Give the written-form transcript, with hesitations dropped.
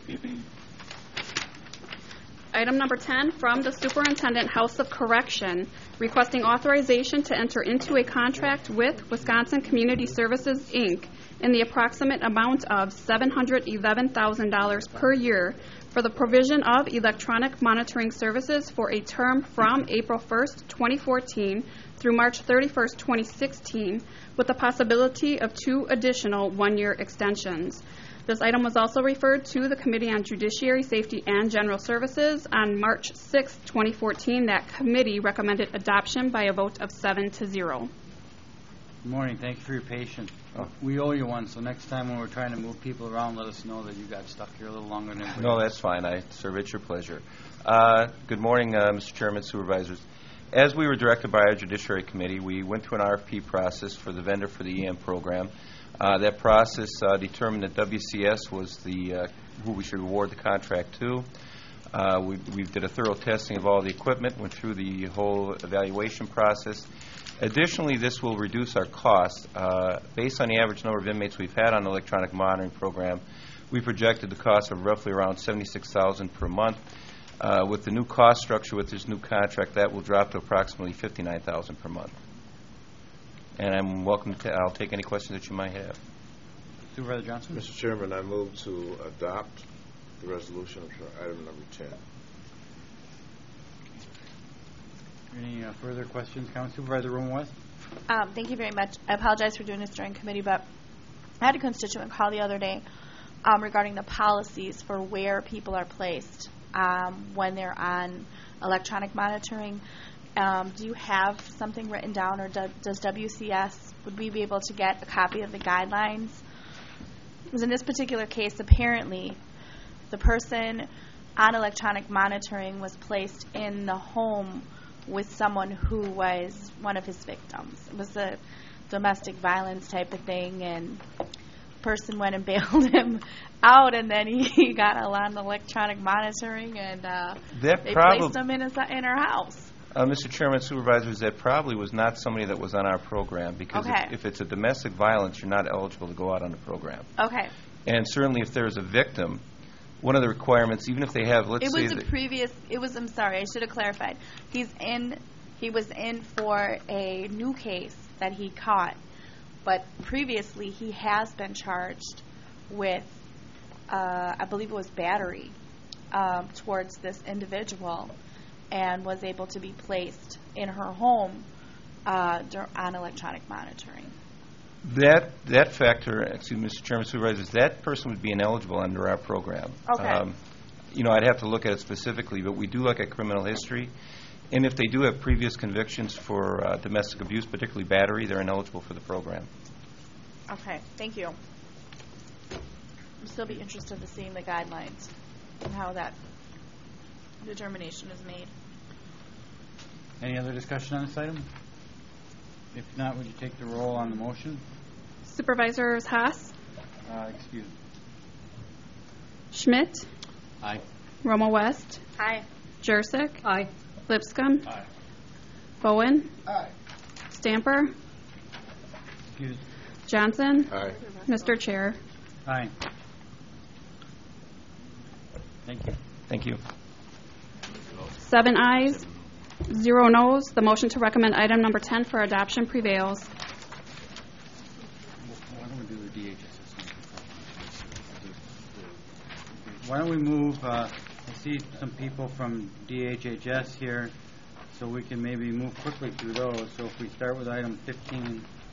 Item number 10, from the Superintendent, House of Correction, requesting authorization to enter into a contract with Wisconsin Community Services, Inc. in the approximate amount of $711,000 per year for the provision of electronic monitoring services for a term from April 1st, 2014 through March 31st, 2016, with the possibility of 2 additional one-year extensions. This item was also referred to the Committee on Judiciary, Safety, and General Services on March 6, 2014. That committee recommended adoption by a vote of 7-0. Good morning. Thank you for your patience. We owe you one, so next time when we're trying to move people around, let us know that you got stuck here a little longer than everybody. No, that's fine. I serve at your pleasure. Good morning, Mr. Chairman, Supervisors. As we were directed by our Judiciary Committee, we went through an RFP process for the vendor for the EM program. That process determined that WCS was who we should award the contract to. We did a thorough testing of all the equipment, went through the whole evaluation process. Additionally, this will reduce our costs. Based on the average number of inmates we've had on the electronic monitoring program, we projected the cost of roughly around $76,000 per month. With the new cost structure with this new contract, that will drop to approximately $59,000 per month. And I'm welcome to. I'll take any questions that you might have. Supervisor Johnson. Mr. Chairman, I move to adopt the resolution for item number 10. Any further questions, Council Supervisor Roman West? Thank you very much. I apologize for doing this during committee, but I had a constituent call the other day regarding the policies for where people are placed when they're on electronic monitoring. Do you have something written down, or does WCS, would we be able to get a copy of the guidelines? Because in this particular case, apparently, the person on electronic monitoring was placed in the home with someone who was one of his victims. It was a domestic violence type of thing, and the person went and bailed him out, and then he got on electronic monitoring, and they placed him in her house. Mr. Chairman, Supervisors, that probably was not somebody that was on our program, because if it's a domestic violence, you're not eligible to go out on the program. Okay. And certainly if there's a victim, one of the requirements, even if they have, I'm sorry, I should have clarified. He was in for a new case that he caught, but previously he has been charged with, I believe it was battery, towards this individual, and was able to be placed in her home on electronic monitoring. That factor, excuse me, Mr. Chairman, Supervisors, that person would be ineligible under our program. Okay. I'd have to look at it specifically, but we do look at criminal history, and if they do have previous convictions for domestic abuse, particularly battery, they're ineligible for the program. Okay, thank you. I'll still be interested in seeing the guidelines and how that determination is made. Any other discussion on this item? If not, would you take the roll on the motion? Supervisors Haas, Excuse me. Schmidt, Aye. Roma West, Aye. Jursic, Aye. Lipscomb, Aye. Bowen, Aye. Stamper, Excuse. Johnson, Aye. Mr. Chair. Aye. Thank you. Thank you. 7 ayes, 0 noes. The motion to recommend item number 10 for adoption prevails. Why don't we do the DHS? Why don't we move, I see some people from DHHS here, so we can maybe move quickly through those. So if we start with item 15,